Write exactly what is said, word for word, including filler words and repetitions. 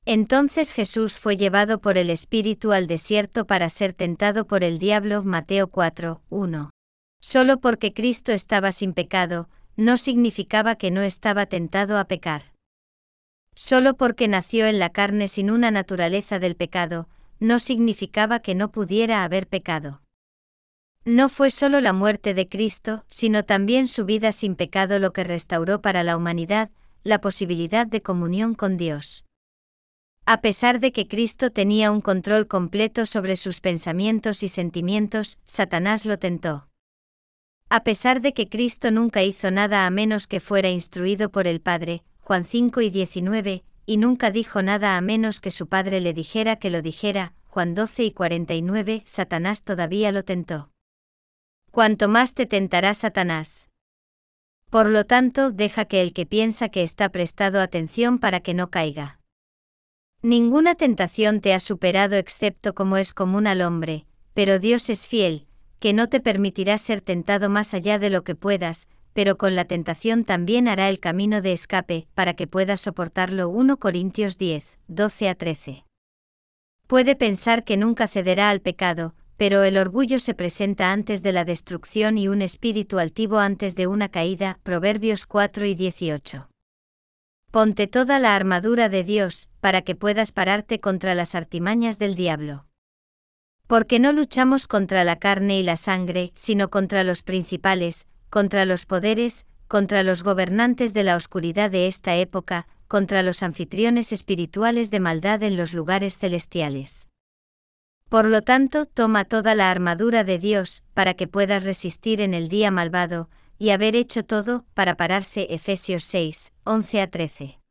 Entonces Jesús fue llevado por el Espíritu al desierto para ser tentado por el diablo. Mateo cuatro, uno. Solo porque Cristo estaba sin pecado, no significaba que no estaba tentado a pecar. Solo porque nació en la carne sin una naturaleza del pecado, no significaba que no pudiera haber pecado. No fue solo la muerte de Cristo, sino también su vida sin pecado lo que restauró para la humanidad la posibilidad de comunión con Dios. A pesar de que Cristo tenía un control completo sobre sus pensamientos y sentimientos, Satanás lo tentó. A pesar de que Cristo nunca hizo nada a menos que fuera instruido por el Padre, Juan cinco y diecinueve, y nunca dijo nada a menos que su Padre le dijera que lo dijera, Juan doce y cuarenta y nueve, Satanás todavía lo tentó. Cuanto más te tentará Satanás. Por lo tanto, deja que el que piensa que está prestado atención para que no caiga. Ninguna tentación te ha superado excepto como es común al hombre, pero Dios es fiel, que no te permitirá ser tentado más allá de lo que puedas, pero con la tentación también hará el camino de escape, para que puedas soportarlo. Primera Corintios diez, doce a trece. Puede pensar que nunca cederá al pecado, pero el orgullo se presenta antes de la destrucción y un espíritu altivo antes de una caída. Proverbios cuatro y dieciocho. Ponte toda la armadura de Dios, para que puedas pararte contra las artimañas del diablo. Porque no luchamos contra la carne y la sangre, sino contra los principales, contra los poderes, contra los gobernantes de la oscuridad de esta época, contra los anfitriones espirituales de maldad en los lugares celestiales. Por lo tanto, toma toda la armadura de Dios, para que puedas resistir en el día malvado, y haber hecho todo, para pararse. Efesios seis, once a trece.